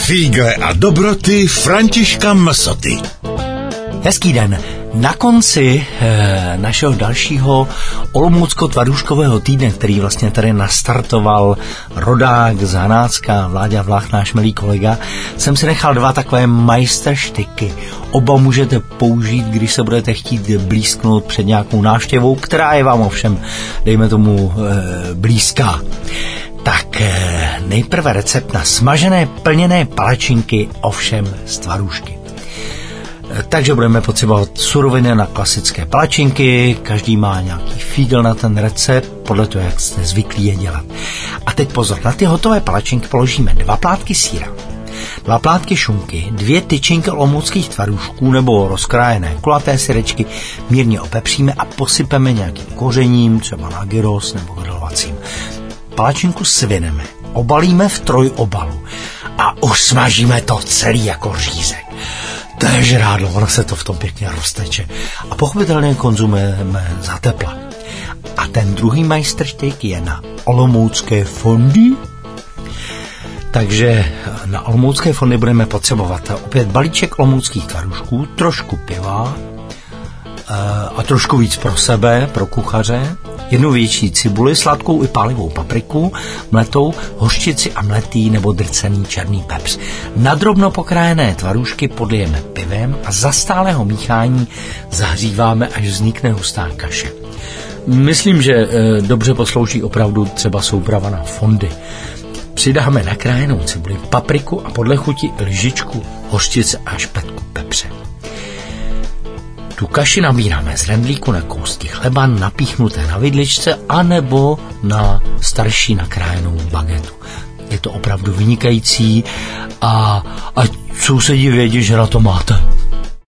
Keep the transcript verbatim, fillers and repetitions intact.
Fígle a dobroty Františka Msoty. Hezký den. Na konci e, našeho dalšího olomoucko-tvarůžkového týdne, který vlastně tady nastartoval rodák z Hanácka, Vláďa Vlach, náš milý kolega, jsem si nechal dva takové majsterštyky. Oba můžete použít, když se budete chtít blízknout před nějakou návštěvou, která je vám ovšem, dejme tomu, e, blízká. Tak e, nejprve recept na smažené plněné palačinky, ovšem z tvarůžky. Takže budeme potřebovat suroviny na klasické palačinky, každý má nějaký fígl na ten recept, podle toho, jak jste zvyklí je dělat. A teď pozor, na ty hotové palačinky položíme dva plátky sýra, dva plátky šunky, dvě tyčinky olomouckých tvarůžků nebo rozkrájené kulaté syrečky, mírně opepříme a posypeme nějakým kořením, třeba na gyros nebo grilovacím. Palačinku svineme, obalíme v trojobalu a usmažíme to celý jako řízek. To je žrádlo, ono se to v tom pěkně rozteče. A pochopitelně konzumujeme za tepla. A ten druhý majstrštyk je na olomoucké fondy. Takže na olomoucké fondy budeme potřebovat opět balíček olomouckých tvarůžků, trošku piva a trošku víc pro sebe, pro kuchaře, jednu větší cibuli, sladkou i pálivou papriku, mletou, hořčici a mletý nebo drcený černý pepř. Nadrobno pokrájené tvarůžky podlijeme pivem a za stálého míchání zahříváme, až vznikne hustá kaše. Myslím, že e, dobře poslouží opravdu třeba souprava na fondy. Přidáme nakrájenou cibuli, papriku a podle chuti lžičku hořčice a špetku pepře. Tu kaši nabíráme z rendlíku na kousky chleba napíchnuté na vidličce anebo na starší nakrájenou bagetu. Je to opravdu vynikající a ať sousedí vědí, že na to máte.